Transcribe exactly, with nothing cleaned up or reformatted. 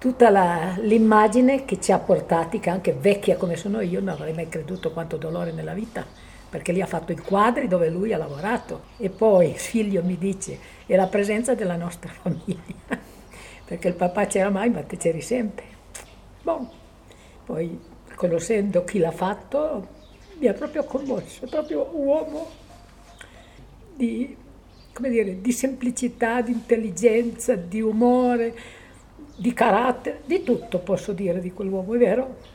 tutta la- l'immagine che ci ha portati, che anche vecchia come sono io, non avrei mai creduto quanto dolore nella vita, perché lì ha fatto i quadri dove lui ha lavorato. E poi il figlio mi dice, è la presenza della nostra famiglia, perché il papà c'era mai, ma te c'eri sempre. Boh. Poi, conoscendo chi l'ha fatto, mi ha proprio commosso, è proprio un uomo di, come dire, di semplicità, di intelligenza, di umore, di carattere, di tutto posso dire di quell'uomo, è vero?